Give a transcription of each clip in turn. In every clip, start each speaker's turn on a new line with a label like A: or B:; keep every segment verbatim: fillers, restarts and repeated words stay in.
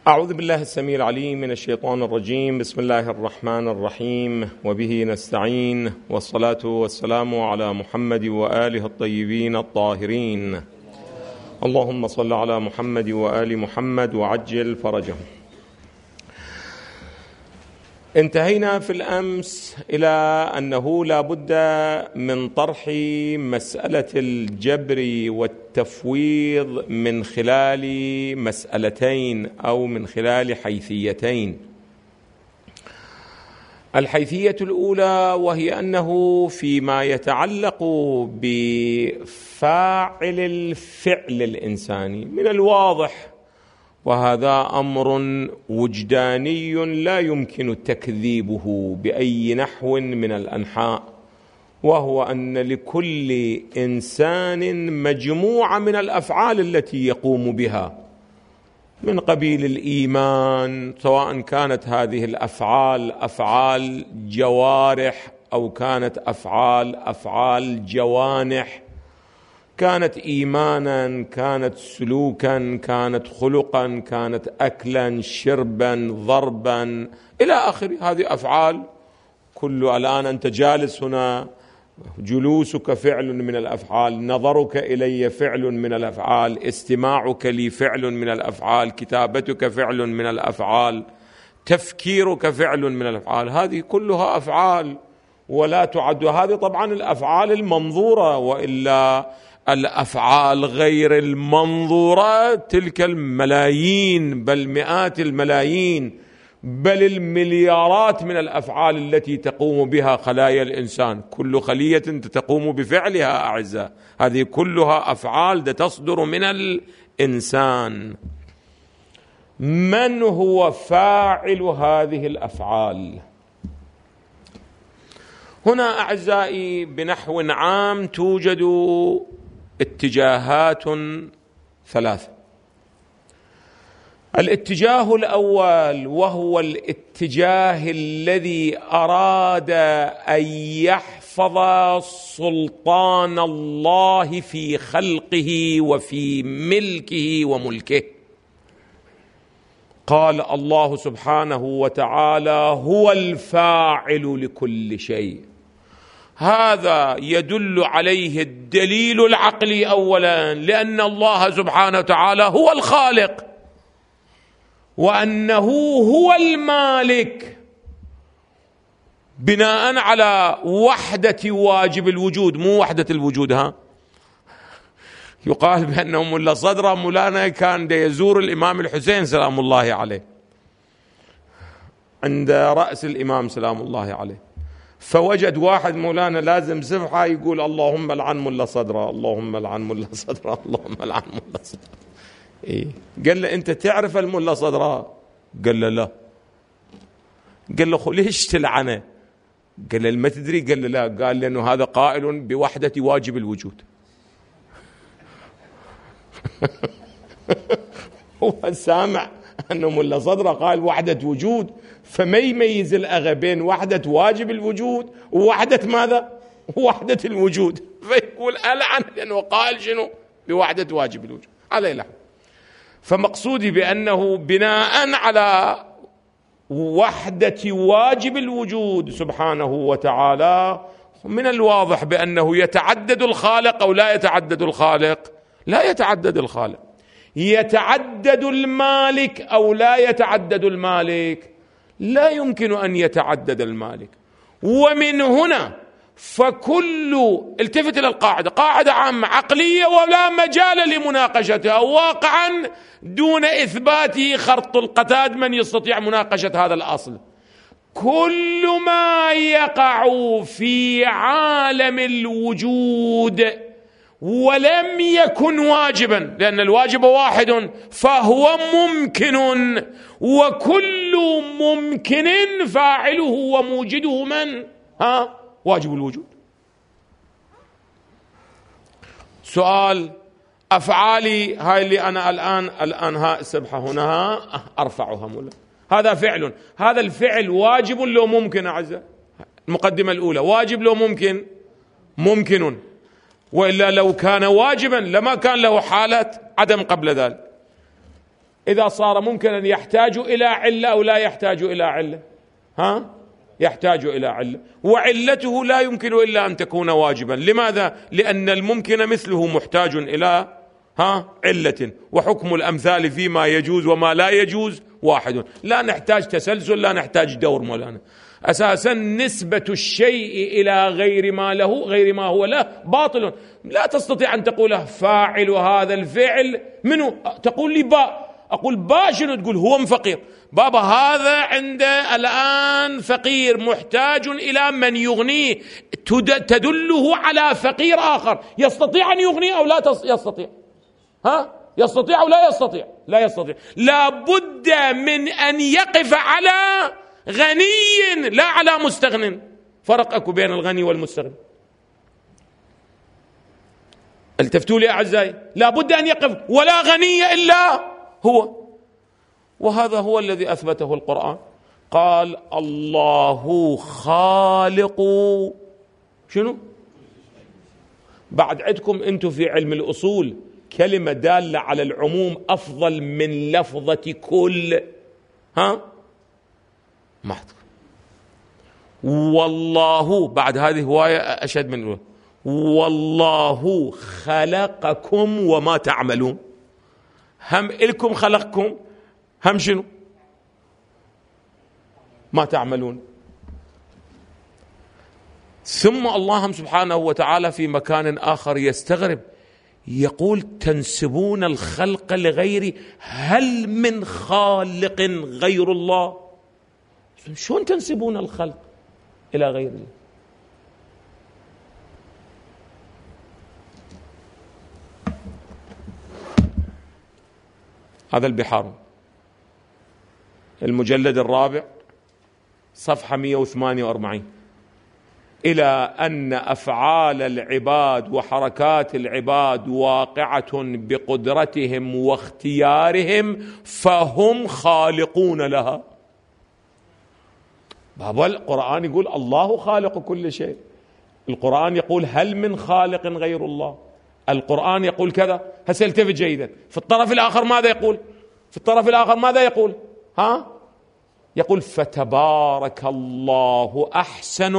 A: أعوذ بالله السميع العليم من الشيطان الرجيم. بسم الله الرحمن الرحيم، وبه نستعين، والصلاة والسلام على محمد وآله الطيبين الطاهرين. اللهم صل على محمد وآل محمد وعجل فرجهم. انتهينا في الأمس إلى أنه لا بد من طرح مسألة الجبر والتفويض من خلال مسألتين أو من خلال حيثيتين. الحيثية الأولى وهي أنه فيما يتعلق بفاعل الفعل الإنساني من الواضح، وهذا أمر وجداني لا يمكن تكذيبه بأي نحو من الأنحاء، وهو أن لكل إنسان مجموعة من الأفعال التي يقوم بها من قبيل الإيمان، سواء كانت هذه الأفعال أفعال جوارح أو كانت أفعال أفعال جوانح، كانت إيمانا، كانت سلوكا، كانت خلقا، كانت أكلا، شربا، ضربا إلى آخره. هذه أفعال كل الآن أنت جالس هنا، جلوسك فعل من الأفعال، نظرك إلي فعل من الأفعال، استماعك لي فعل من الأفعال، كتابتك فعل من الأفعال، تفكيرك فعل من الأفعال. هذه كلها أفعال ولا تعد. هذه طبعا الأفعال المنظورة، وإلا الأفعال غير المنظورة تلك الملايين بل مئات الملايين بل المليارات من الأفعال التي تقوم بها خلايا الإنسان، كل خلية تقوم بفعلها أعزاء. هذه كلها أفعال تصدر من الإنسان. من هو فاعل هذه الأفعال؟ هنا أعزائي بنحو عام توجد اتجاهات ثلاثة. الاتجاه الأول وهو الاتجاه الذي أراد أن يحفظ سلطان الله في خلقه وفي ملكه وملكه. قال الله سبحانه وتعالى: هو الفاعل لكل شيء. هذا يدل عليه الدليل العقلي أولا، لأن الله سبحانه وتعالى هو الخالق، وأنه هو المالك، بناء على وحدة واجب الوجود، مو وحدة الوجود. ها يقال بأنه ملا صدرة مولانا كان يزور الإمام الحسين سلام الله عليه عند رأس الإمام سلام الله عليه، فوجد واحد مولانا لازم سبحة يقول: اللهم لعن ملا صدرة، اللهم لعن ملا صدرة، اللهم لعن ملا صدرة. إيه؟ قال له: أنت تعرف الملا صدرة؟ قال له: لا. قال له: ليش تلعنه؟ قال له: ما تدري؟ قال له: لا. قال: لأنه هذا قائل بوحدة واجب الوجود. هو سامع أنه ملا صدرة قال وحدة وجود، فما يميز الأغى بين وحدة واجب الوجود ووحدة ماذا؟ وحدة الوجود، فيقول ألعن لأنه قال شنو؟ بوحدة واجب الوجود. على لحظة. فمقصودي بأنه بناء على وحدة واجب الوجود سبحانه وتعالى، من الواضح بأنه يتعدد الخالق أو لا يتعدد الخالق؟ لا يتعدد الخالق. يتعدد المالك أو لا يتعدد المالك؟ لا يمكن أن يتعدد المالك. ومن هنا فكل، التفت إلى القاعدة، قاعدة عامة عقلية ولا مجال لمناقشتها، واقعا دون إثباته خرط القتاد من يستطيع مناقشة هذا الأصل. كل ما يقع في عالم الوجود ولم يكن واجبا، لأن الواجب واحد، فهو ممكن، وكل ممكن فاعله وموجده من؟ ها؟ واجب الوجود. سؤال: أفعالي هاي اللي أنا الآن الآن ها سبحة هنا أرفعها مولا، هذا فعل، هذا الفعل واجب لو ممكن؟ أعزائي المقدمة الأولى، واجب لو ممكن؟ ممكن، وإلا لو كان واجبا لما كان له حالة عدم قبل ذلك. إذا صار ممكنا يحتاج إلى علة أو لا يحتاج إلى علة؟ ها؟ يحتاج إلى علة، وعلته لا يمكن إلا أن تكون واجبا. لماذا؟ لأن الممكن مثله محتاج إلى ها علة، وحكم الأمثال فيما يجوز وما لا يجوز واحد. لا نحتاج تسلسل، لا نحتاج دور مولانا. أساسا نسبة الشيء إلى غير ما له غير ما هو له باطل. لا تستطيع أن تقول فاعل هذا الفعل منه، تقول لي باء، أقول باء شنو؟ تقول هو فقير. بابا هذا عنده الآن فقير محتاج إلى من يغنيه، تدله على فقير آخر يستطيع أن يغنيه أو لا يستطيع؟ ها؟ يستطيع أو لا يستطيع؟ لا يستطيع. لا بد من أن يقف على غني لا على مستغن. فرق أكو بين الغني والمستغن. التفتوا لي أعزائي، لا بد أن يقف، ولا غني إلا هو. وهذا هو الذي أثبته القرآن. قال الله خالق شنو؟ بعد عندكم أنتم في علم الأصول كلمة دالة على العموم أفضل من لفظة كل. ها؟ ما أحد. والله بعد هذه هواية أشد من والله خلقكم وما تعملون. هم إلكم خلقكم، هم شنو؟ ما تعملون. ثم الله سبحانه وتعالى في مكان آخر يستغرب، يقول تنسبون الخلق لغيري، هل من خالق غير الله؟ شلون تنسبون الخلق إلى غير الله؟ هذا البحار المجلد الرابع صفحة مئة وثمانية وأربعين، إلى أن أفعال العباد وحركات العباد واقعة بقدرتهم واختيارهم فهم خالقون لها. بابا القرآن يقول الله خالق كل شيء، القرآن يقول هل من خالق غير الله، القرآن يقول كذا. هسه التفت جيدا، في الطرف الآخر ماذا يقول؟ في الطرف الآخر ماذا يقول؟ ها؟ يقول فتبارك الله أحسن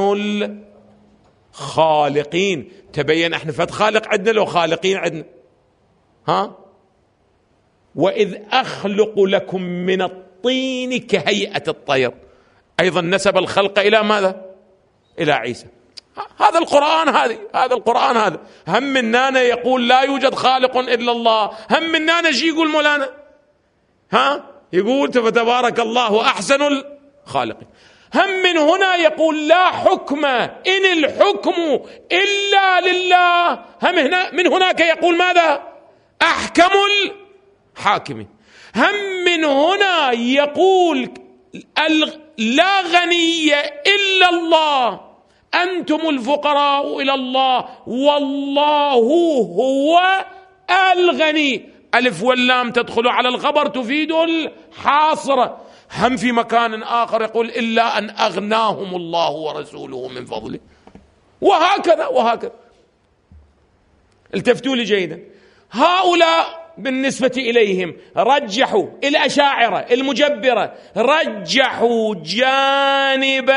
A: الخالقين. تبين احنا فت خالق عندنا لو خالقين عندنا. ها؟ وإذ أخلق لكم من الطين كهيئة الطير. أيضا نسب الخلق إلى ماذا؟ إلى عيسى. هذا القرآن، هذه هذا القرآن هذا. هم مننا يقول لا يوجد خالق إلا الله، هم مننا شي يقول مولانا؟ ها؟ يقول فتبارك الله أحسن الخالقين. هم من هنا يقول لا حكم إن الحكم إلا لله. هم هنا من هناك يقول ماذا؟ أحكم الحاكمين. هم من هنا يقول لا غني إلا الله، أنتم الفقراء إلى الله والله هو الغني. ألف واللام تدخل على الخبر تفيد الحاصر. هم في مكان آخر يقول إلا أن أغناهم الله ورسوله من فضله. وهكذا وهكذا. التفتوا لي جيدا. هؤلاء بالنسبة إليهم رجحوا، الأشاعرة المجبرة رجحوا جانب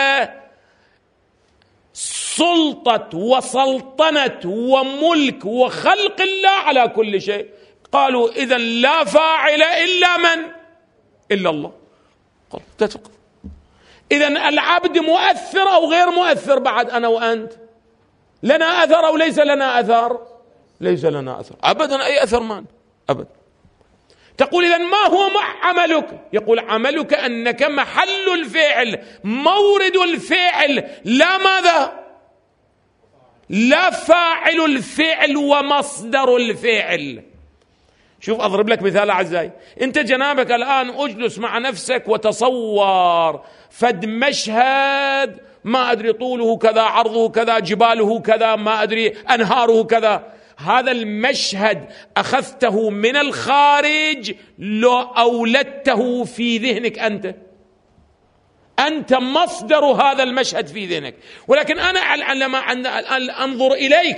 A: سلطة وسلطنة وملك وخلق الله على كل شيء. قالوا إذن لا فاعل إلا من؟ إلا الله. تتفق. إذن العبد مؤثر أو غير مؤثر؟ بعد أنا وأنت لنا أثر أو ليس لنا أثر؟ ليس لنا أثر أبدا، أي أثر ما أبدا. تقول إذن ما هو عملك؟ يقول عملك أنك محل الفعل، مورد الفعل، لا ماذا؟ لا فاعل الفعل ومصدر الفعل. شوف أضرب لك مثال أعزائي. أنت جنابك الآن أجلس مع نفسك وتصور فد مشهد ما أدري طوله كذا، عرضه كذا، جباله كذا، ما أدري أنهاره كذا. هذا المشهد أخذته من الخارج لو أولدته في ذهنك أنت؟ أنت مصدر هذا المشهد في ذهنك، ولكن أنا عندما أنظر إليك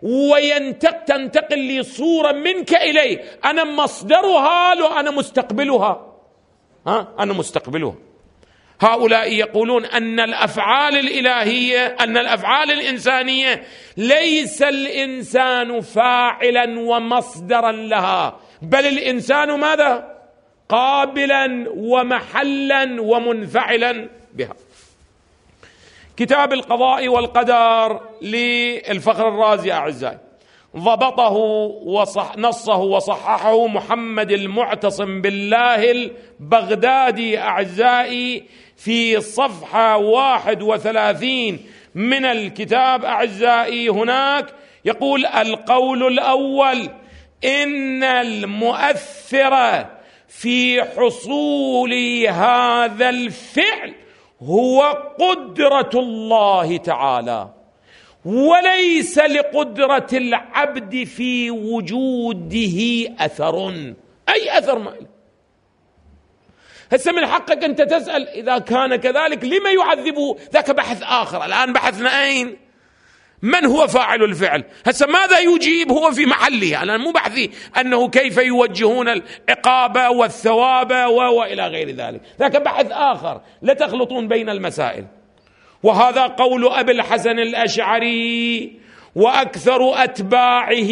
A: وتنتقل لي صورة منك إلي، أنا مصدرها وأنا مستقبلها. ها أنا مستقبلها. هؤلاء يقولون أن الأفعال الإلهية، أن الأفعال الإنسانية ليس الإنسان فاعلا ومصدرا لها، بل الإنسان ماذا؟ قابلا ومحلا ومنفعلا بها. كتاب القضاء والقدر للفخر الرازي أعزائي ضبطه وصح نصه وصححه محمد المعتصم بالله البغدادي أعزائي في صفحة واحد وثلاثين من الكتاب أعزائي. هناك يقول: القول الأول إن المؤثر في حصول هذا الفعل هو قدرة الله تعالى، وليس لقدرة العبد في وجوده أثر، أي أثر ما له. هسه من حقك أنت تسأل إذا كان كذلك لما يعذبه؟ ذاك بحث آخر. الآن بحثنا أين؟ من هو فاعل الفعل؟ هسه ماذا يجيب؟ هو في محله. الآن مو بحثي أنه كيف يوجهون العقاب والثواب وإلى غير ذلك، ذاك بحث آخر. لا تخلطون بين المسائل. وهذا قول أبي الحسن الأشعري وأكثر أتباعه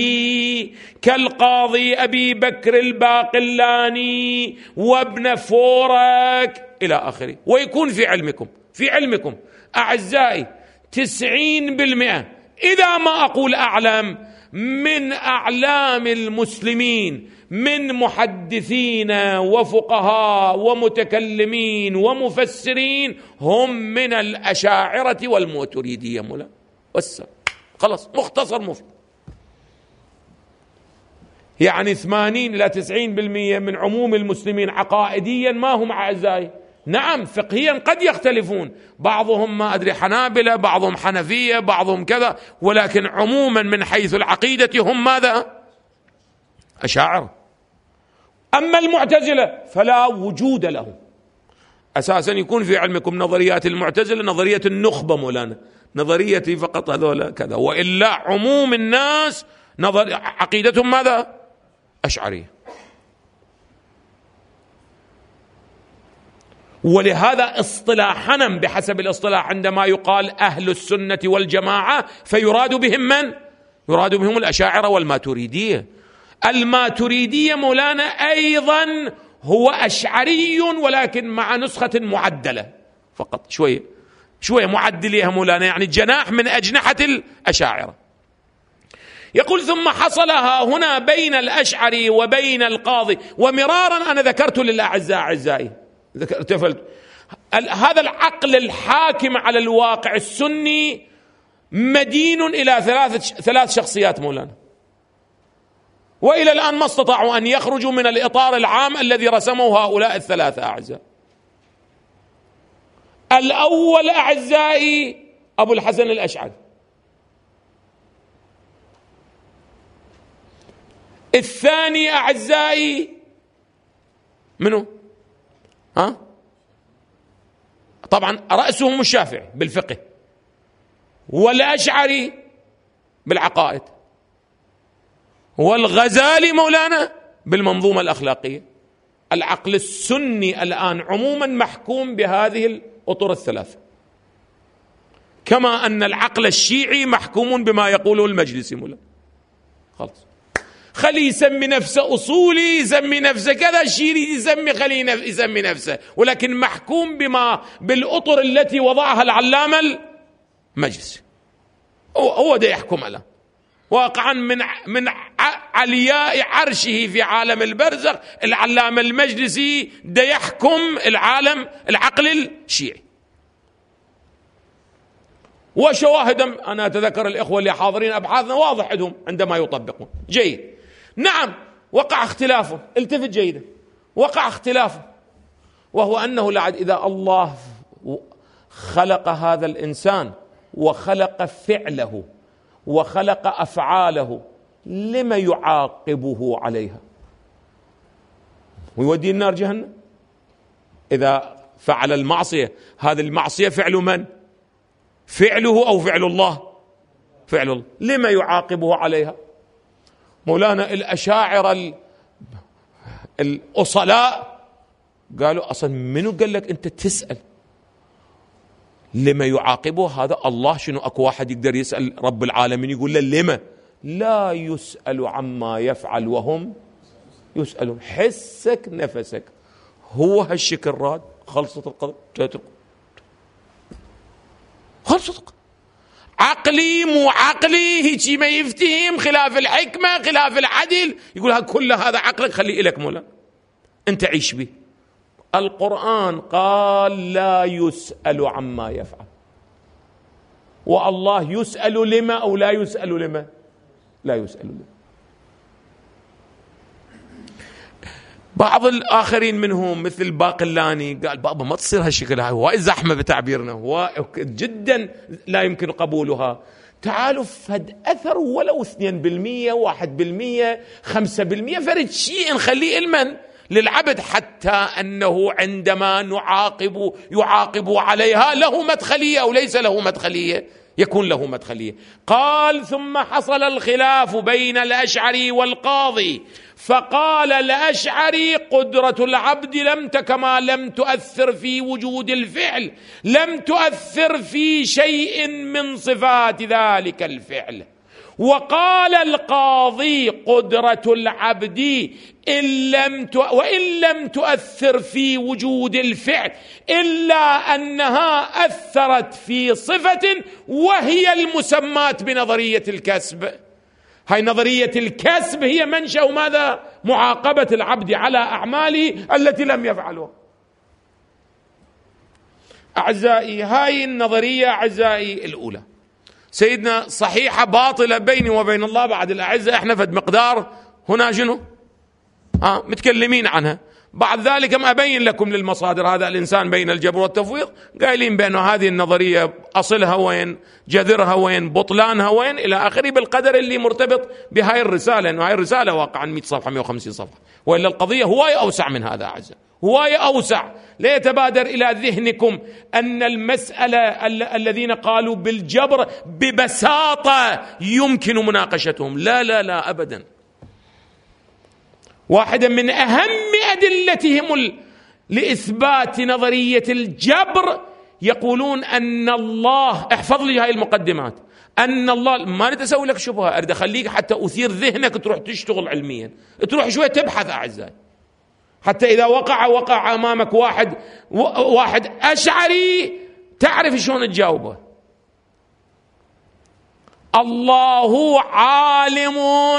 A: كالقاضي أبي بكر الباقلاني وابن فورك إلى آخره. ويكون في علمكم في علمكم أعزائي تسعين بالمئة، إذا ما أقول أعلم، من أعلام المسلمين من محدثين وفقهاء ومتكلمين ومفسرين هم من الأشاعرة والماتريدية. مولا بس خلاص، مختصر مفيد. يعني ثمانين إلى تسعين بالمئة من عموم المسلمين عقائديا ما هم أعزائي. نعم فقهيا قد يختلفون، بعضهم ما أدري حنابلة، بعضهم حنفية، بعضهم كذا، ولكن عموما من حيث العقيدة هم ماذا؟ أشاعرة. أما المعتزلة فلا وجود لهم أساسا. يكون في علمكم نظريات المعتزلة نظرية النخبة مولانا، نظريتي فقط هذول كذا، وإلا عموم الناس نظر عقيدتهم ماذا؟ أشعرية. ولهذا اصطلاحنا بحسب الاصطلاح عندما يقال أهل السنة والجماعة فيراد بهم من؟ يراد بهم الأشاعرة والماتريدية. الماتريدية مولانا أيضا هو أشعري ولكن مع نسخة معدلة فقط، شوية شوية معدليها مولانا، يعني جناح من أجنحة الأشاعرة. يقول: ثم حصلها هنا بين الأشعري وبين القاضي، ومرارا أنا ذكرت للأعزاء أعزائي ارتفلت هذا العقل الحاكم على الواقع السني مدين إلى ثلاث ثلاث شخصيات مولانا، وإلى الآن ما استطاعوا أن يخرجوا من الإطار العام الذي رسمه هؤلاء الثلاثة أعزاء. الأول أعزائي أبو الحسن الأشعري، الثاني أعزائي منو؟ ها؟ طبعا رأسهم الشافعي بالفقه، والأشعري بالعقائد، والغزالي مولانا بالمنظومة الأخلاقية. العقل السني الآن عموما محكوم بهذه الأطر الثلاثة، كما أن العقل الشيعي محكوم بما يقوله المجلسي مولانا. خلاص، خلي يسمي نفسه أصولي، يسمي نفسه كذا، شيري يسمي خلي يسمي نفسه، ولكن محكوم بما بالأطر التي وضعها العلامة المجلسي. هو هو ده يحكم الآن واقعا من من علياء عرشه في عالم البرزخ. العلامة المجلسي ده يحكم العالم العقل الشيعي. وشواهد أنا أتذكر الإخوة اللي حاضرين أبحاثنا واضح عندهم عندما يطبقون. جيد، نعم وقع اختلافه، التفت جيدا، وقع اختلافه، وهو أنه لعد إذا الله خلق هذا الإنسان وخلق فعله وخلق أفعاله لما يعاقبه عليها ويودي النار جهنم؟ إذا فعل المعصية، هذه المعصية فعل من؟ فعله أو فعل الله؟ فعل الله. لما يعاقبه عليها؟ مولانا الأشاعرة الأصلاء قالوا أصلا منو قال لك أنت تسأل لما يعاقبه هذا؟ الله شنو أكو واحد يقدر يسأل رب العالمين يقول له لما؟ لا يسأل عما يفعل وهم يسألون. حسك نفسك هو هالشكل راد، خلصت القضية، خلصت. عقلي مو عقلي هيك ما يفتهم، خلاف الحكمة خلاف العدل، يقول كل هذا عقلك خليه إلك مولا أنت عيش به. القرآن قال لا يسأل عما يفعل، والله يسأل لما أو لا يسأل لما؟ لا يسأل لما. بعض الآخرين منهم مثل باقلاني قال بابا ما تصير هالشكل، هاي وايد زحمة بتعبيرنا، هو جدا لا يمكن قبولها. تعالوا فد أثر ولو اثنين بالمية واحد بالمية خمسة بالمية فرد شيء نخليه علما للعبد، حتى أنه عندما نعاقب يعاقب عليها له مدخلية أو ليس له مدخلية، يكون له مدخلية. قال ثم حصل الخلاف بين الأشعري والقاضي، فقال الأشعري قدرة العبد لم كما لم تؤثر في وجود الفعل، لم تؤثر في شيء من صفات ذلك الفعل. وقال القاضي قدرة العبد إن لم ت... وإن لم تؤثر في وجود الفعل إلا أنها أثرت في صفة وهي المسمات بنظرية الكسب. هاي نظرية الكسب هي منشأ ماذا؟ معاقبة العبد على أعماله التي لم يفعلها. أعزائي هاي النظرية أعزائي الأولى سيدنا صحيحة باطلة بيني وبين الله بعد الأعزة، احنا فد مقدار هنا شنو ها متكلمين عنها. بعد ذلك ما أبين لكم للمصادر، هذا الإنسان بين الجبر والتفويض قايلين بأنه هذه النظرية أصلها وين، جذرها وين، بطلانها وين، إلى آخره بالقدر اللي مرتبط بهاي الرسالة، لأنه هاي الرسالة واقعا مئة صفحة مئة وخمسين صفحة، وإلا القضية هواية أوسع من هذا أعزائي، هواية أوسع. لا يتبادر إلى ذهنكم أن المسألة الذين قالوا بالجبر ببساطة يمكن مناقشتهم، لا لا لا أبدا. واحدة من أهم أدلتهم لإثبات نظرية الجبر يقولون أن الله، احفظ لي هاي المقدمات، أن الله، ما نتسوي لك شبهة، أريد أخليك حتى أثير ذهنك تروح تشتغل علميا، تروح شوية تبحث أعزائي، حتى إذا وقع وقع أمامك واحد واحد أشعري تعرف شلون تجاوبه. الله عالم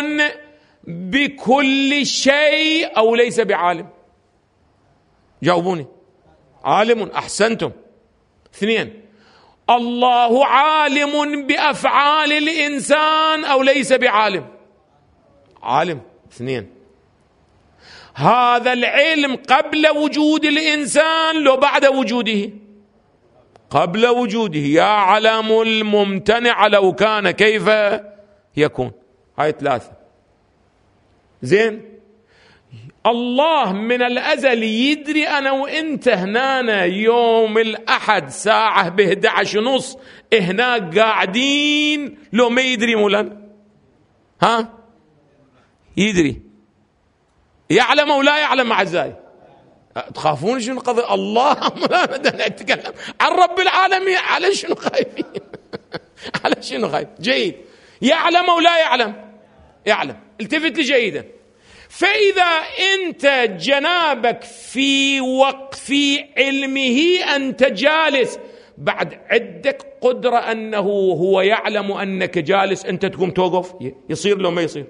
A: بكل شيء أو ليس بعالم؟ جاوبوني. عالم، أحسنتم. اثنين، الله عالم بأفعال الإنسان أو ليس بعالم؟ عالم. اثنين، هذا العلم قبل وجود الإنسان لو بعد وجوده؟ قبل وجوده. يعلم الممتنع لو كان كيف يكون. هاي ثلاثة. زين، الله من الأزل يدري أنا وإنت هنا يوم الأحد ساعة بإحدى عشر ونص هناك قاعدين، لو ما يدري مولانا؟ ها يدري، يعلم أو لا يعلم أعزائي؟ تخافون شنو قضية الله؟ مولانا بدنا نتكلم عن رب العالمين، على شنو خايفين؟ على شنو خايف؟ جيد، يعلم أو لا يعلم؟ يعلم. التفت لي جيدا. فإذا أنت جنابك في وقت في علمه أنت جالس، بعد عندك قدرة أنه هو يعلم أنك جالس، أنت تقوم توقف، يصير لو ما يصير؟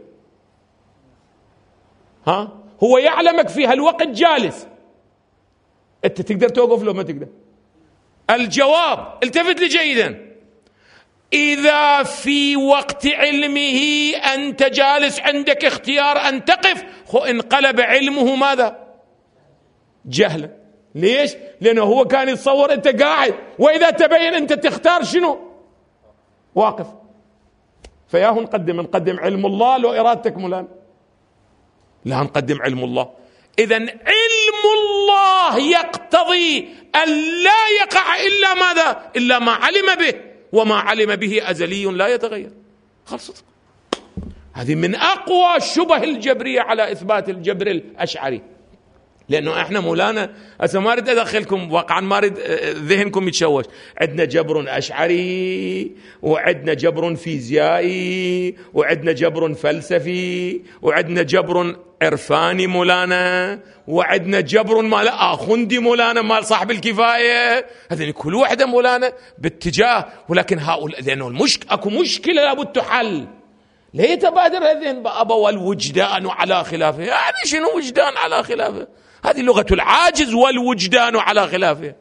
A: ها، هو يعلمك في هالوقت جالس، أنت تقدر توقف لو ما تقدر؟ الجواب، التفت لي جيدا، إذا في وقت علمه أنت جالس عندك اختيار أن تقف، انقلب علمه ماذا؟ جهلا. ليش؟ لأنه هو كان يتصور أنت قاعد، وإذا تبين أنت تختار شنو؟ واقف. فياه نقدم نقدم علم الله لو إرادتك مولانا؟ لا، نقدم علم الله. إذن علم الله يقتضي أن لا يقع إلا ماذا؟ إلا ما علم به، وما علم به أزلي لا يتغير. خلصت. هذه من أقوى الشبه الجبرية على إثبات الجبر الأشعري. لأنه إحنا مولانا هسه ما أريد أدخلكم واقعا، ما أريد ذهنكم يتشوش. عندنا جبر أشعري، وعندنا جبر فيزيائي، وعندنا جبر فلسفي، وعندنا جبر عرفاني مولانا، وعندنا جبر مال آخوندي مولانا، مال صاحب الكفاية. هذين كل واحدة مولانا باتجاه، ولكن هؤلاء لأنه المشك أكو مشكلة لابد تحل. لا يتبادر هذين بأبا والوجدان على خلافه. يعني شنو وجدان على خلافه؟ هذه لغة العاجز، والوجدان على خلافه.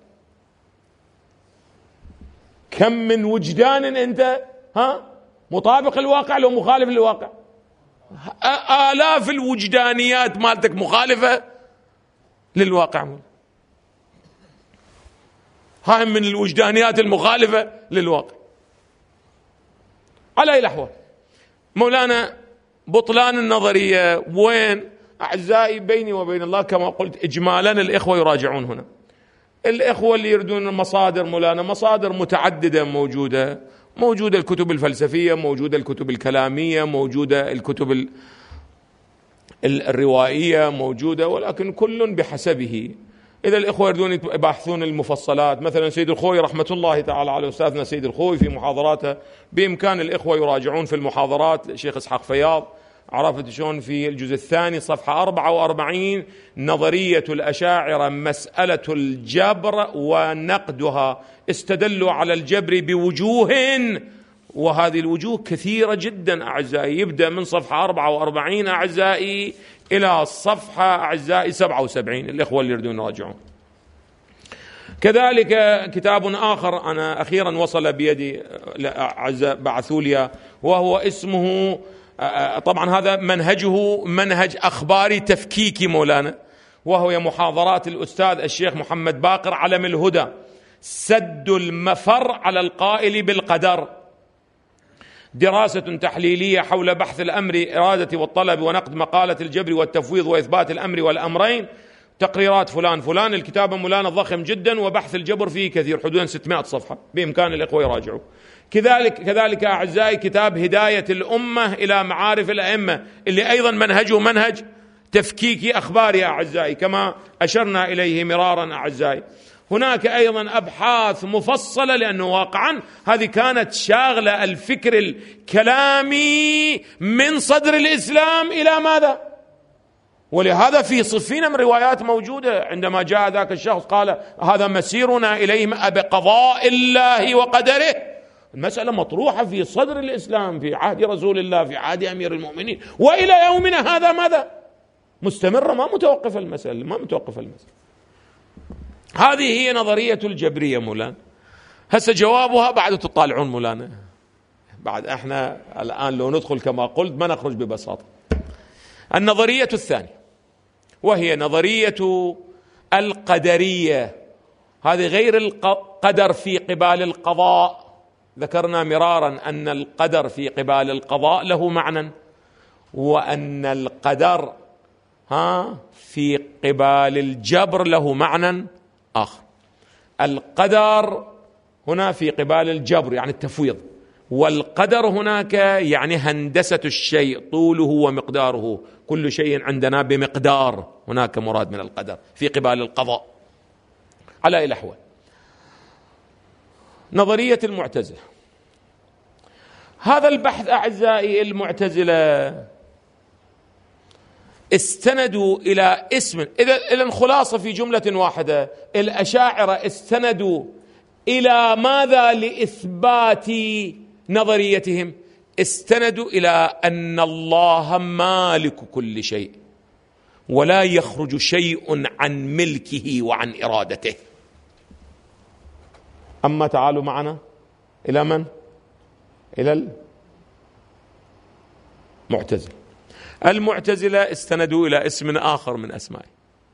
A: كم من وجدان أنت ها مطابق الواقع لو مخالف للواقع؟ آلاف الوجدانيات مالتك مخالفة للواقع. هاي من الوجدانيات المخالفة للواقع. على أي الأحوال مولانا بطلان النظرية وين؟ أعزائي بيني وبين الله كما قلت إجمالا الإخوة يراجعون هنا. الإخوة اللي يردون المصادر مولانا مصادر متعددة موجودة، موجودة الكتب الفلسفية، موجودة الكتب الكلامية، موجودة الكتب الروائية موجودة، ولكن كل بحسبه. إذا الإخوة يردون يبحثون المفصلات، مثلا سيد الخوي رحمة الله تعالى على أستاذنا سيد الخوي في محاضراته، بإمكان الإخوة يراجعون في المحاضرات. شيخ إسحاق فياض عرفت شلون في الجزء الثاني صفحة أربعة وأربعين نظرية الأشاعرة مسألة الجبر ونقدها، استدلوا على الجبر بوجوه، وهذه الوجوه كثيرة جدا أعزائي، يبدأ من صفحة أربعة وأربعين أعزائي إلى الصفحة أعزائي سبعة وسبعين، الإخوة اللي يردون يراجعون. كذلك كتاب آخر أنا أخيرا وصل بيدي أعزائي بعثوا لي، وهو اسمه طبعا هذا منهجه منهج أخباري تفكيكي مولانا، وهو محاضرات الأستاذ الشيخ محمد باقر علم الهدى، سد المفر على القائل بالقدر، دراسة تحليلية حول بحث الأمر إرادة والطلب ونقد مقالة الجبر والتفويض وإثبات الأمر والأمرين، تقريرات فلان فلان. الكتاب مولانا ضخم جدا، وبحث الجبر فيه كثير، حدود ستمائة صفحة، بإمكان الإخوة يراجعوا. كذلك كذلك أعزائي كتاب هداية الأمة إلى معارف الأئمة، اللي أيضا منهجه منهج تفكيكي أخباري أعزائي، كما أشرنا إليه مرارا أعزائي. هناك أيضا أبحاث مفصلة، لأنه واقعا هذه كانت شاغلة الفكر الكلامي من صدر الإسلام إلى ماذا؟ ولهذا في صفين من روايات موجودة، عندما جاء ذاك الشخص قال هذا مسيرنا إليه بقضاء الله وقدره. المسألة مطروحة في صدر الإسلام في عهد رسول الله، في عهد أمير المؤمنين، وإلى يومنا هذا ماذا؟ مستمرة، ما متوقف المسألة، ما متوقف المسألة. هذه هي نظرية الجبرية مولانا. هسه جوابها بعد تطالعون مولانا، بعد احنا الآن لو ندخل كما قلت ما نخرج ببساطة. النظرية الثانية وهي نظرية القدرية، هذه غير القدر في قبال القضاء. ذكرنا مرارا أن القدر في قبال القضاء له معنى، وأن القدر ها في قبال الجبر له معنى آخر. القدر هنا في قبال الجبر يعني التفويض، والقدر هناك يعني هندسة الشيء، طوله ومقداره، كل شيء عندنا بمقدار، هناك مراد من القدر في قبال القضاء. على أي الأحوال نظرية المعتزلة، هذا البحث أعزائي المعتزلة استندوا إلى اسم، إذا الخلاصة في جملة واحدة، الأشاعرة استندوا إلى ماذا لإثبات نظريتهم؟ استندوا إلى أن الله مالك كل شيء، ولا يخرج شيء عن ملكه وعن إرادته. أما تعالوا معنا إلى من؟ إلى المعتزلة. المعتزلة استندوا إلى اسم آخر من أسمائه،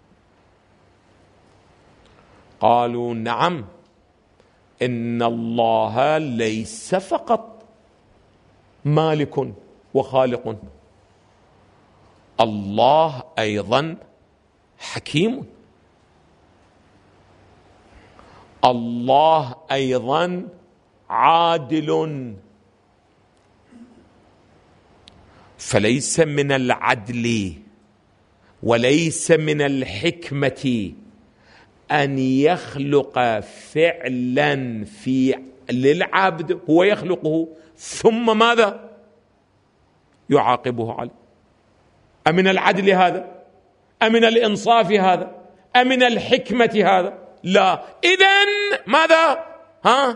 A: قالوا نعم إن الله ليس فقط مالك وخالق، الله أيضا حكيم الله أيضا عادل، فليس من العدل وليس من الحكمة أن يخلق فعلا في للعبد هو يخلقه ثم ماذا يعاقبه عليه. أمن العدل هذا؟ أمن الإنصاف هذا؟ أمن الحكمة هذا؟ لا. إذن ماذا؟ ها؟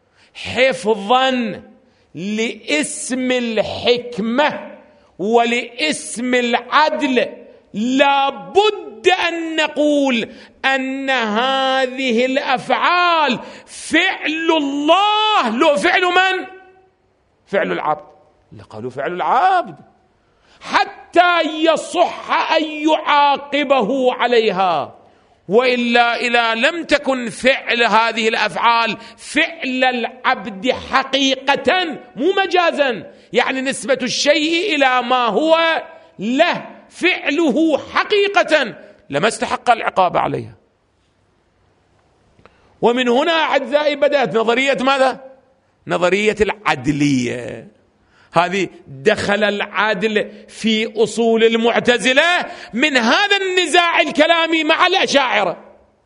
A: حفظا لاسم الحكمة ولاسم العدل لا بد أن نقول أن هذه الأفعال فعل الله، لو فعل من؟ فعل العبد. قالوا فعل العبد حتى يصح أن يعاقبه عليها، وإلا إذا لم تكن فعل هذه الأفعال فعل العبد حقيقة مو مجازا، يعني نسبة الشيء إلى ما هو له فعله حقيقة، لما استحق العقاب عليها. ومن هنا أعزائي بدأت نظرية ماذا؟ نظرية العدلية. هذه دخل العدل في أصول المعتزلة من هذا النزاع الكلامي مع الأشاعرة.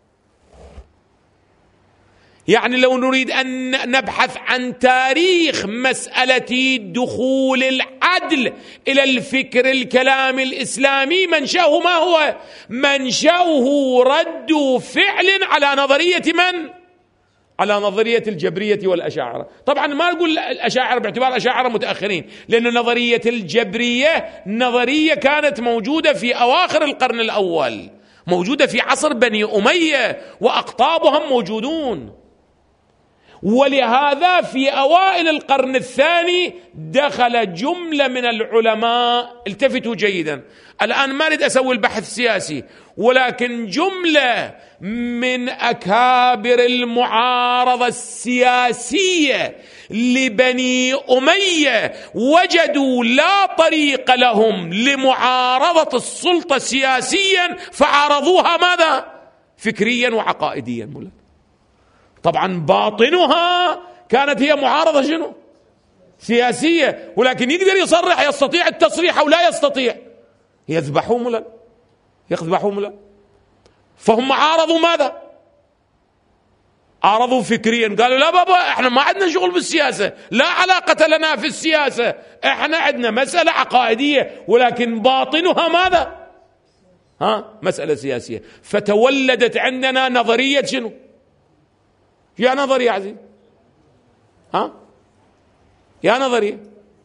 A: يعني لو نريد أن نبحث عن تاريخ مسألة دخول العدل إلى الفكر الكلامي الإسلامي، منشأه ما هو؟ منشأه رد فعل على نظرية من؟ على نظرية الجبرية والأشاعرة. طبعا ما نقول الأشاعرة باعتبار الأشاعرة متأخرين، لأن نظرية الجبرية نظرية كانت موجودة في أواخر القرن الأول، موجودة في عصر بني أمية وأقطابهم موجودون، ولهذا في أوائل القرن الثاني دخل جملة من العلماء. التفتوا جيدا، الآن ما أريد أسوي البحث السياسي، ولكن جملة من أكابر المعارضة السياسية لبني أمية وجدوا لا طريق لهم لمعارضة السلطة سياسيا فعارضوها ماذا؟ فكريا وعقائديا. طبعا باطنها كانت هي معارضة شنو؟ سياسية، ولكن يقدر يصرح، يستطيع التصريح أو لا يستطيع، يذبحوهم لا يذبحوهم لا. فهم عارضوا ماذا؟ عارضوا فكريا، قالوا لا بابا احنا ما عندنا شغل بالسياسة، لا علاقة لنا في السياسة، احنا عندنا مسألة عقائدية ولكن باطنها ماذا؟ ها؟ مسألة سياسية. فتولدت عندنا نظرية شنو؟ يا نظرية عزيز، ها؟ يا نظرية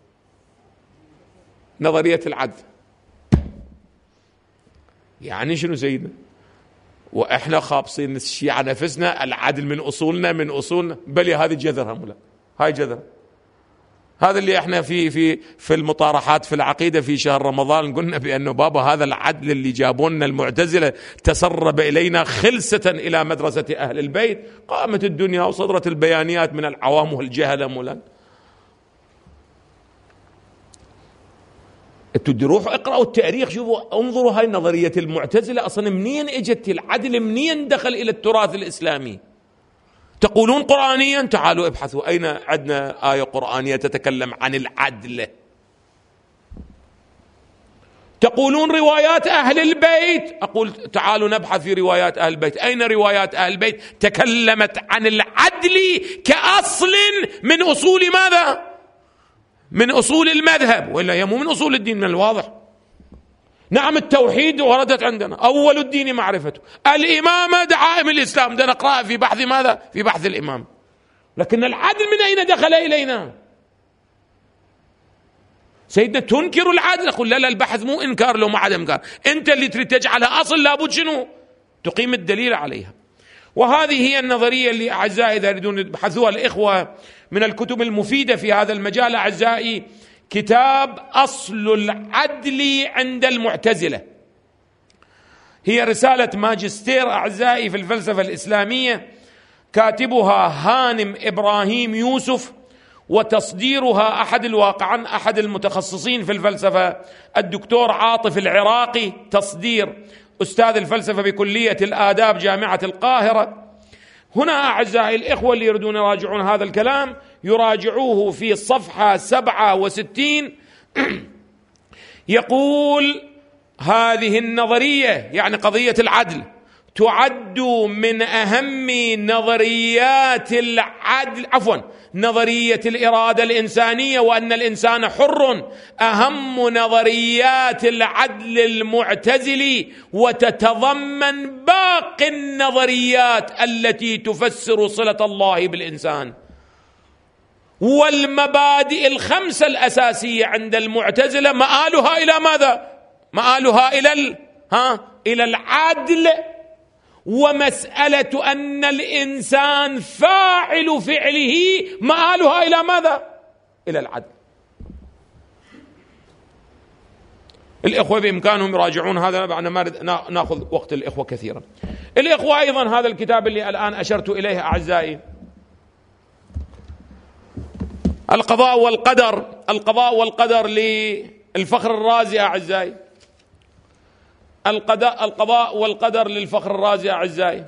A: نظرية العدل. يعني شنو سيدنا؟ وإحنا خابصين الشيعة نفسنا العدل من أصولنا من أصولنا، بل هذه جذرها ملا، هاي جذر. هذا اللي احنا في في في المطارحات في العقيدة في شهر رمضان قلنا بأنه بابا هذا العدل اللي جابونا المعتزلة تسرب إلينا خلسة إلى مدرسة أهل البيت، قامت الدنيا وصدرت البيانيات من العوام والجهلة مولا. تروحوا اقرأوا التاريخ، شوفوا انظروا هاي نظرية المعتزلة أصلا منين اجت، العدل منين دخل إلى التراث الإسلامي. تقولون قرآنيا، تعالوا ابحثوا أين عندنا آية قرآنية تتكلم عن العدل. تقولون روايات أهل البيت، أقول تعالوا نبحث في روايات أهل البيت، أين روايات أهل البيت تكلمت عن العدل كأصل من أصول ماذا؟ من أصول المذهب، وإلا هي مو من أصول الدين من الواضح. نعم التوحيد وردت عندنا، أول الدين معرفته، الإمامة دعائم الإسلام، ده نقرأ في بحث ماذا؟ في بحث الإمام. لكن العدل من أين دخل إلينا؟ سيدنا تنكر العدل، نقول لا لا البحث مو إنكار لو ما عدم إنكار، أنت اللي تريد تجعلها أصل لابد شنو؟ تقيم الدليل عليها. وهذه هي النظرية اللي أعزائي إذا يريدون يبحثوها الإخوة من الكتب المفيدة في هذا المجال أعزائي، كتاب أصل العدل عند المعتزلة، هي رسالة ماجستير أعزائي في الفلسفة الإسلامية، كاتبها هانم إبراهيم يوسف، وتصديرها أحد الواقعا أحد المتخصصين في الفلسفة الدكتور عاطف العراقي، تصدير أستاذ الفلسفة بكلية الآداب جامعة القاهرة. هنا أعزائي الإخوة اللي يريدون يراجعون هذا الكلام يراجعوه في صفحة سبعة وستين. يقول هذه النظرية يعني قضية العدل تعد من أهم نظريات العدل عفوا نظرية الإرادة الإنسانية، وأن الإنسان حر أهم نظريات العدل المعتزلي، وتتضمن باقي النظريات التي تفسر صلة الله بالإنسان. والمبادئ الخمسة الأساسية عند المعتزلة مآلها إلى ماذا؟ مآلها إلى ال... ها إلى العدل، ومسألة أن الإنسان فاعل فعله مآلها إلى ماذا؟ إلى العدل. الإخوة بإمكانهم يراجعون هذا، أنا ما نأخذ وقت الإخوة كثيرا. الإخوة أيضا هذا الكتاب اللي الآن أشرت إليه أعزائي، القضاء والقدر، القضاء والقدر للفخر الرازي أعزائي، القضاء القضاء والقدر للفخر الرازي أعزائي.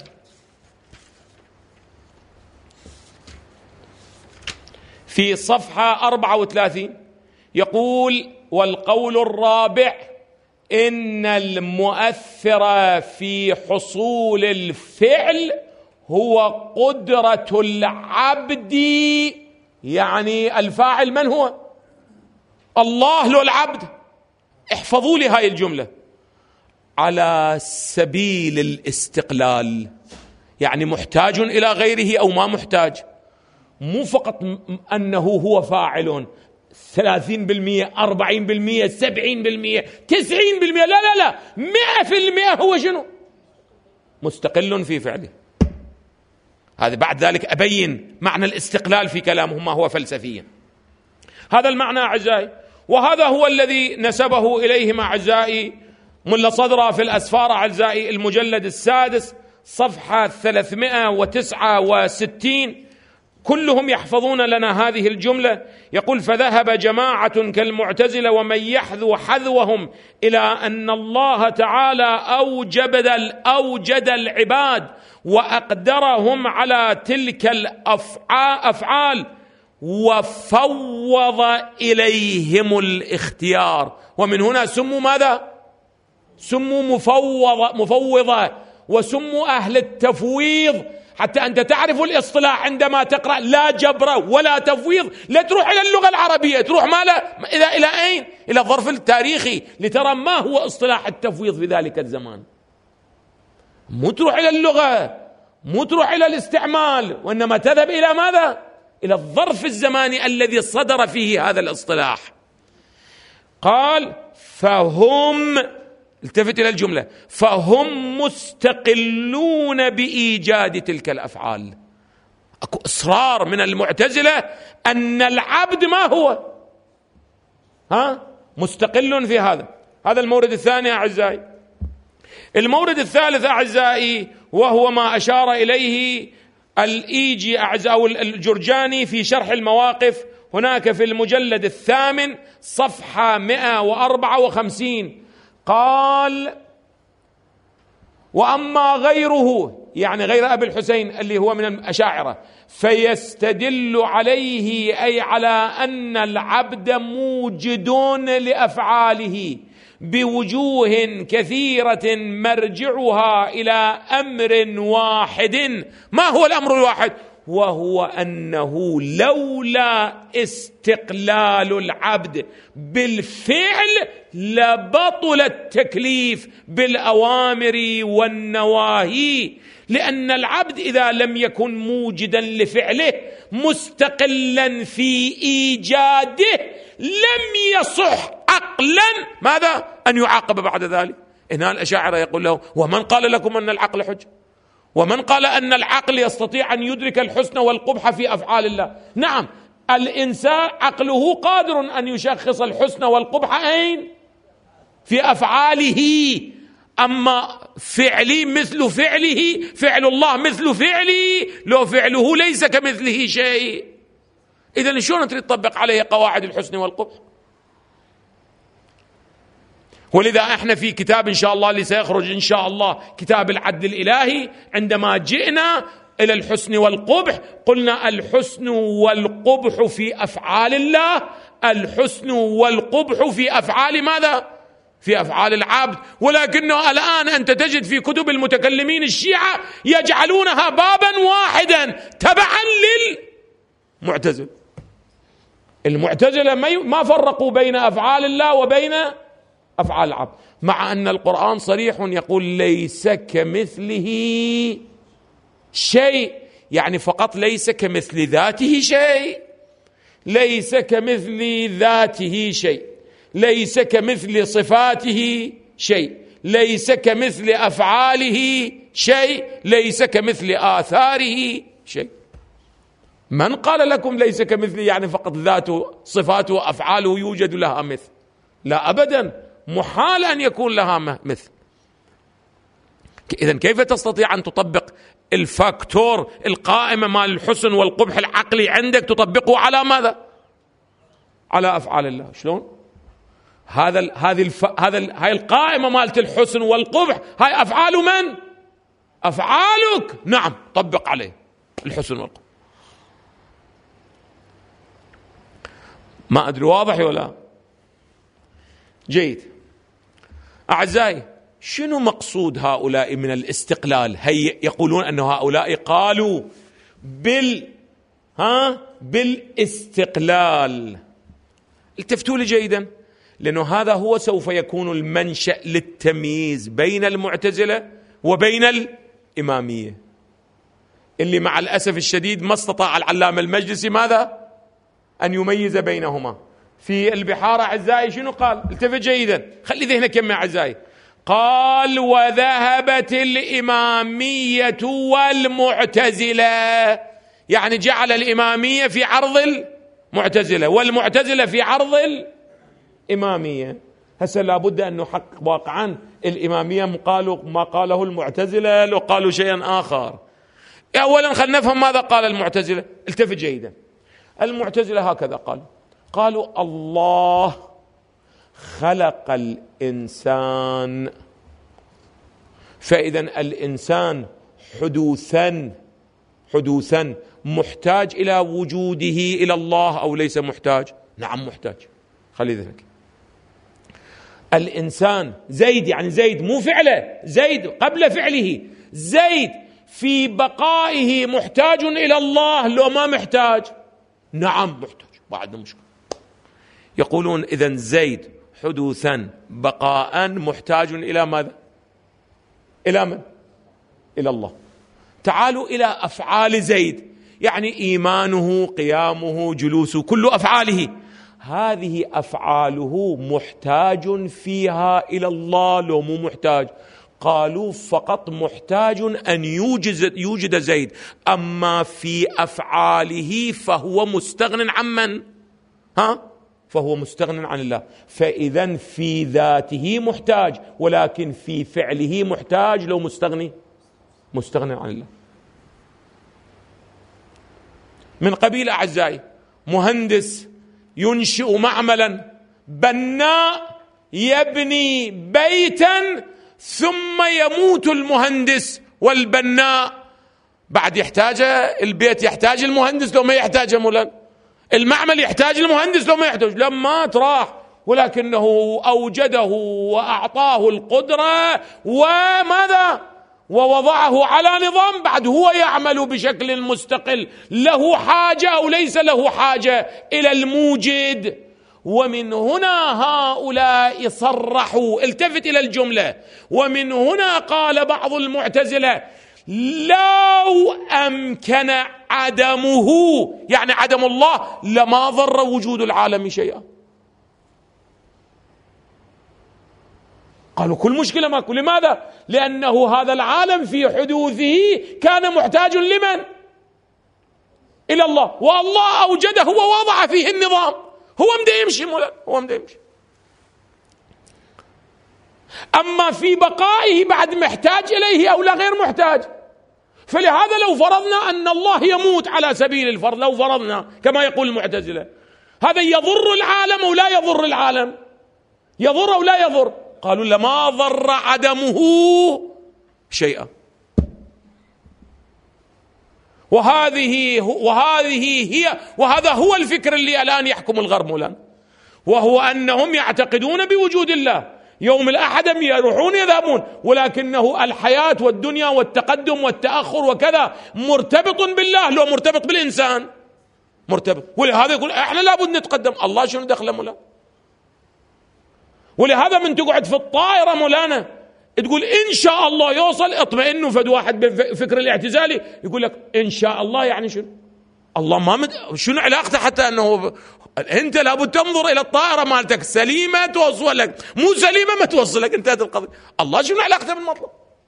A: في صفحة أربعة وثلاثين يقول: والقول الرابع إن المؤثر في حصول الفعل هو قدرة العبد، يعني الفاعل من هو؟ الله له العبد. احفظوا لي هاي الجملة، على سبيل الاستقلال، يعني محتاج إلى غيره أو ما محتاج، مو فقط أنه هو فاعل ثلاثين بالمئة أربعين بالمئة سبعين بالمئة تسعين بالمئة، لا لا لا مئة في المئة هو شنو؟ مستقل في فعله. هذا بعد ذلك أبين معنى الاستقلال في كلامهم ما هو فلسفيا. هذا المعنى أعزائي، وهذا هو الذي نسبه إليهم أعزائي ملا صدرة في الأسفار أعزائي المجلد السادس صفحة ثلاثمائة وتسعة وستين، كلهم يحفظون لنا هذه الجملة. يقول: فذهب جماعة كالمعتزلة ومن يحذو حذوهم إلى أن الله تعالى أوجب أوجد العباد وأقدرهم على تلك الأفعال وفوض إليهم الاختيار. ومن هنا سموا ماذا؟ سموا مفوضة مفوضة وسموا أهل التفويض، حتى أنت تعرف الاصطلاح عندما تقرأ لا جبر ولا تفويض، لا تروح إلى اللغة العربية، تروح ما لا إلى إلى أين؟ إلى الظرف التاريخي لترى ما هو اصطلاح التفويض في ذلك الزمان. مو تروح إلى اللغة، مو تروح إلى الاستعمال، وإنما تذهب إلى ماذا؟ إلى الظرف الزماني الذي صدر فيه هذا الاصطلاح. قال: فهم، التفت إلى الجملة، فهم مستقلون بإيجاد تلك الأفعال. أكو إصرار من المعتزلة أن العبد ما هو؟ ها؟ مستقل في هذا. هذا المورد الثاني أعزائي. المورد الثالث أعزائي وهو ما أشار إليه الإيجي أعزائي الجرجاني في شرح المواقف، هناك في المجلد الثامن صفحة مئة وأربعة وخمسين، قال: وأما غيره، يعني غير أبي الحسين اللي هو من الأشاعرة، فيستدل عليه أي على أن العبد موجد لأفعاله بوجوه كثيرة مرجعها إلى أمر واحد. ما هو الأمر الواحد؟ وهو أنه لولا استقلال العبد بالفعل لبطل التكليف بالأوامر والنواهي، لأن العبد إذا لم يكن موجدا لفعله مستقلا في إيجاده لم يصح عقلا ماذا؟ أن يعاقب بعد ذلك. هنا الأشاعرة يقول له: ومن قال لكم أن العقل حجة؟ ومن قال أن العقل يستطيع أن يدرك الحسن والقبح في أفعال الله؟ نعم، الإنسان عقله قادر أن يشخص الحسن والقبح أين؟ في أفعاله. أما فعلي مثل فعله، فعل الله مثل فعلي، لو فعله ليس كمثله شيء. إذن شلون تريد تطبق عليه قواعد الحسن والقبح؟ ولذا احنا في كتاب ان شاء الله اللي سيخرج ان شاء الله كتاب العدل الالهي، عندما جئنا إلى الحسن والقبح، قلنا الحسن والقبح في أفعال الله، الحسن والقبح في أفعال ماذا؟ في أفعال العبد. ولكنه الآن أنت تجد في كتب المتكلمين الشيعة يجعلونها بابا واحدا تبعا للمعتزلة. المعتزلة ما فرقوا بين أفعال الله وبين أفعال العبد، مع أن القرآن صريح يقول ليس كمثله شيء، يعني فقط ليس كمثل ذاته شيء، ليس كمثل ذاته شيء، ليس كمثل صفاته شيء، ليس كمثل أفعاله شيء، ليس كمثل آثاره شيء. من قال لكم ليس كمثل يعني فقط ذاته صفاته وأفعاله يوجد لها مثل؟ لا أبدا، محال أن يكون لها مثل. إذن كيف تستطيع أن تطبق الفاكتور القائمة مال الحسن والقبح العقلي عندك تطبقه على ماذا؟ على أفعال الله. شلون؟ هذا هذه الف... هذا هاي القائمة مالت الحسن والقبح هاي أفعال من؟ أفعالك. نعم، طبق عليه الحسن والقبح. ما أدري واضح ولا؟ جيد. أعزائي، شنو مقصود هؤلاء من الاستقلال؟ هي يقولون أن هؤلاء قالوا بال ها بالاستقلال. التفتوا لي جيدا، لأنه هذا هو سوف يكون المنشأ للتمييز بين المعتزلة وبين الإمامية، اللي مع الأسف الشديد ما استطاع العلامة المجلسي ماذا؟ أن يميز بينهما. في البحار أعزائي شنو قال؟ التفت جيدا، خلي ذهنك يم أعزائي. قال وذهبت الإمامية والمعتزلة، يعني جعل الإمامية في عرض المعتزلة والمعتزلة في عرض الإمامية. هسه لابد أن نحقق واقعا الإمامية قالوا ما قاله المعتزلة لو قالوا شيئا آخر. أولا خلينا نفهم ماذا قال المعتزلة. التفت جيدا، المعتزلة هكذا قالوا، قالوا الله خلق الإنسان، فإذا الإنسان حدوثا حدوثا محتاج إلى وجوده إلى الله أو ليس محتاج؟ نعم محتاج. خلي ذلك. الإنسان زيد، يعني زيد مو فعله، زيد قبل فعله، زيد في بقائه محتاج إلى الله لو ما محتاج؟ نعم محتاج. بعد مشكلة. يقولون إذن زيد حدوثا بقاء محتاج إلى ماذا؟ إلى من؟ إلى الله. تعالوا إلى أفعال زيد، يعني إيمانه، قيامه، جلوسه، كل أفعاله، هذه أفعاله محتاج فيها إلى الله لو مو محتاج؟ قالوا فقط محتاج أن يوجد, يوجد زيد، أما في أفعاله فهو مستغن عن من؟ ها؟ فهو مستغن عن الله. فإذا في ذاته محتاج، ولكن في فعله محتاج لو مستغني مستغني عن الله. من قبيل أعزائي مهندس ينشئ معملا، بناء يبني بيتا، ثم يموت المهندس والبناء، بعد يحتاج البيت، يحتاج المهندس لو ما يحتاجه مولانا، المعمل يحتاج المهندس لو ما يحتاج، لما راح، ولكنه أوجده وأعطاه القدرة وماذا؟ ووضعه على نظام، بعد هو يعمل بشكل مستقل، له حاجة أو ليس له حاجة إلى الموجد. ومن هنا هؤلاء صرحوا، التفت إلى الجملة، ومن هنا قال بعض المعتزلة لو أمكن عدمه، يعني عدم الله، لما ضر وجود العالم شيئا. قالوا كل مشكلة ماكو. لماذا؟ لأنه هذا العالم في حدوثه كان محتاج لمن؟ إلى الله، والله أوجده ووضع فيه النظام، هو مدى يمشي مولانا، هو مدى يمشي. أما في بقائه بعد محتاج إليه أو لا غير محتاج. فلهذا لو فرضنا أن الله يموت على سبيل الفرض، لو فرضنا كما يقول المعتزلة، هذا يضر العالم أو لا يضر العالم؟ يضر أو لا يضر؟ قالوا لما ضر عدمه شيئا. وهذه وهذه هي وهذا هو الفكر اللي الآن يحكم الغرب مولانا، وهو أنهم يعتقدون بوجود الله. يوم الأحد يروحون يذهبون، ولكنه الحياة والدنيا والتقدم والتأخر وكذا مرتبط بالله، لو مرتبط بالإنسان مرتبط. ولهذا يقول احنا لابد نتقدم. الله شنو دخله مولانا؟ ولهذا من تقعد في الطائرة مولانا تقول إن شاء الله يوصل، اطمئنوا. فد واحد بالفكر الاعتزالي يقول لك إن شاء الله، يعني شنو؟ الله ما مد... شنو علاقته حتى أنه أنت لابد تنظر إلى الطائرة مالتك سليمة توصلك، مو سليمة ما توصلك، انتهت القضية. الله شنو علاقته بالمطلب؟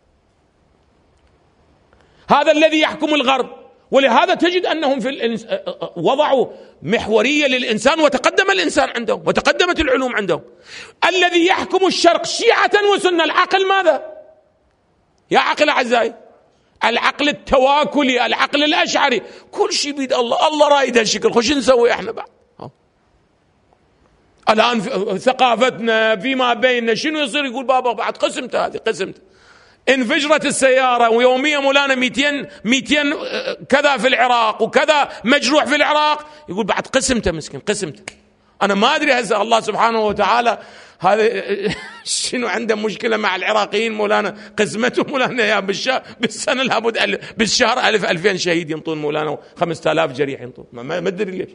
A: هذا الذي يحكم الغرب. ولهذا تجد أنهم في الإنس... وضعوا محورية للإنسان، وتقدم الإنسان عندهم وتقدمت العلوم عندهم. الذي يحكم الشرق شيعة وسنة العقل ماذا؟ يا عقل أعزائي، العقل التواكلي، العقل الأشعري، كل شيء بيد الله. الله رايد هالشكل، خش نسوي احنا بعد. الآن ثقافتنا فيما بيننا شنو يصير؟ يقول بابا بعد قسمت هذه قسمت، انفجرت السيارة ويوميا مولانا مئتين مئتين كذا في العراق وكذا مجروح في العراق، يقول بعد قسمته مسكين قسمته. أنا ما أدري هسه الله سبحانه وتعالى هذا شنو عنده مشكلة مع العراقيين مولانا، قسمته مولانا يا بالشهر بالسنة لابد ألف، بالشهر ألف ألفين شهيد ينطون مولانا، خمسة آلاف جريح ينطون، ما أدري ليش.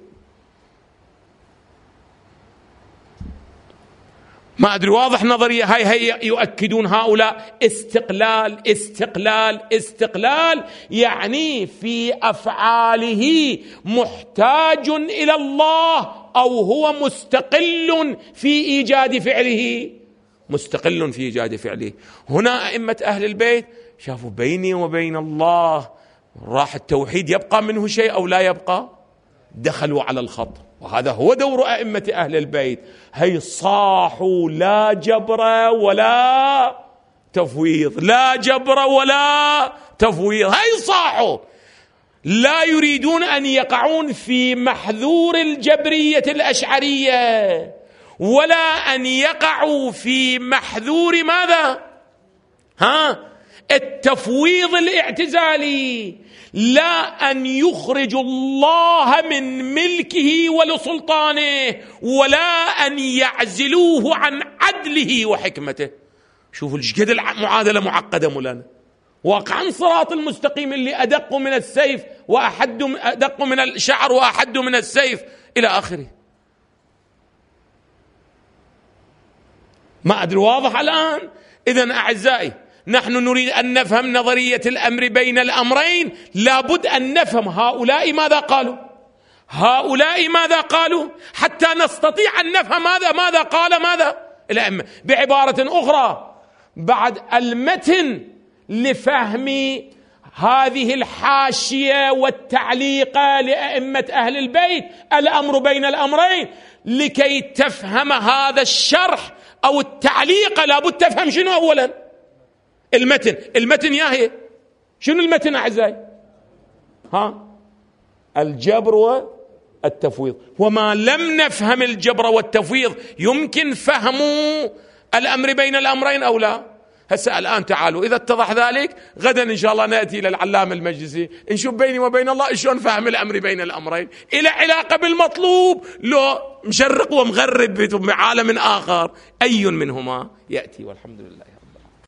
A: ما أدري. واضح نظرية هاي هي يؤكدون هؤلاء استقلال استقلال استقلال، يعني في أفعاله محتاج إلى الله، أو هو مستقل في إيجاد فعله، مستقل في إيجاد فعله. هنا أئمة أهل البيت شافوا بيني وبين الله راح التوحيد يبقى منه شيء أو لا يبقى، دخلوا على الخط. وهذا هو دور أئمة أهل البيت، هي صاحوا لا جبر ولا تفويض، لا جبر ولا تفويض، هي صاحوا، لا يريدون أن يقعون في محذور الجبرية الأشعرية، ولا أن يقعوا في محذور ماذا؟ ها؟ التفويض الاعتزالي، لا أن يخرجوا الله من ملكه ولسلطانه، ولا أن يعزلوه عن عدله وحكمته. شوفوا الجد المعادلة معقدة مولانا، واقعا صراط المستقيم اللي أدق من السيف وأحد أدق من الشعر وأحد من السيف إلى آخره. ما أدري واضح الآن؟ إذن أعزائي، نحن نريد أن نفهم نظرية الأمر بين الأمرين، لابد أن نفهم هؤلاء ماذا قالوا، هؤلاء ماذا قالوا، حتى نستطيع أن نفهم ماذا ماذا قال ماذا الأئمة. بعبارة أخرى، بعد المتن لفهم هذه الحاشية والتعليق لأئمة أهل البيت، الأمر بين الأمرين، لكي تفهم هذا الشرح أو التعليق لابد تفهم شنو أولا؟ المتن. المتن يا هي شنو المتن أعزائي؟ ها؟ الجبر والتفويض. وما لم نفهم الجبر والتفويض يمكن فهم الأمر بين الأمرين أو لا؟ هسه الآن تعالوا إذا اتضح ذلك، غدا إن شاء الله نأتي إلى العلامة المجلسي نشوف بيني وبين الله شلون فهم الأمر بين الأمرين، إلى علاقة بالمطلوب لو مشرق ومغرب بعالم آخر، أي منهما يأتي. والحمد لله.